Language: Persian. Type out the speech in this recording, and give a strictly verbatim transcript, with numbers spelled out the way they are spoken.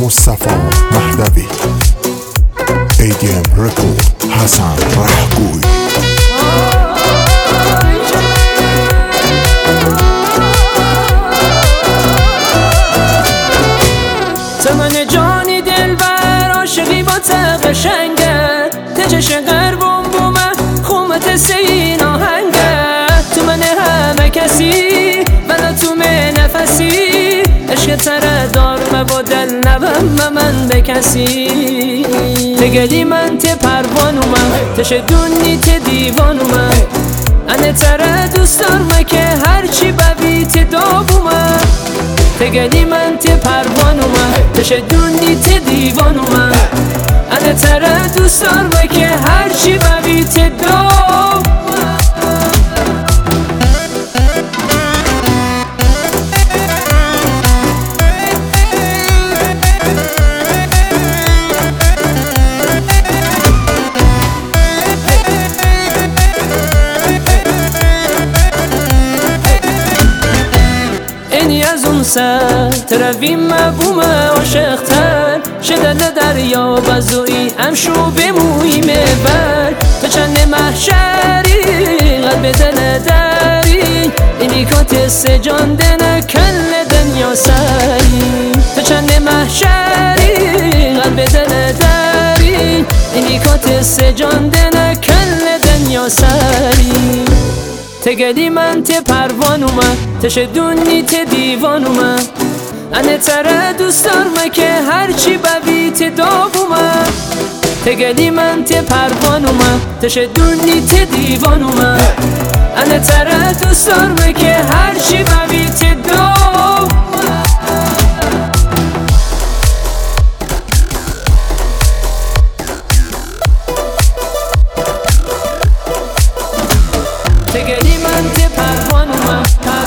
مصطفی مهدوی ای دی ام رکورد حسن رهگوی تو من جانی دلبر عاشقی با قشنگه تجش قربون بومه خومت سین آهنگه تو من همه کسی بلا تو من نفسی عشق تره دار با دل نبم من به کسی تگلی من ت پروانومه تش دونی ت دیوانومه انه تره دوست دارمه که هرچی ببی ت دابومه تگلی من ت پروانومه تش دونی ت دیوانومه انه تره دوست دارمه که هرچی ببی ت دابومه از اون سر ترویم مبومه عاشقتر شدل دریا بزوی امشو بموی مبر تو چند محشری قلب دل دری اینی کات سجان دنه کل دنیا سری تو چند محشری قلب دل دری اینی کات سجان دنه کل دنیا سری تگلی من ت پروانومه تش دونی ت دیوانومه انه تره دوست دارمه که هرچی ببی ت دابومه تگلی من ت پروانومه تش دونی ت دیوانومه انه تره دوست دارمه که هرچی ببی ت دابومه تگلی من ت پروانومه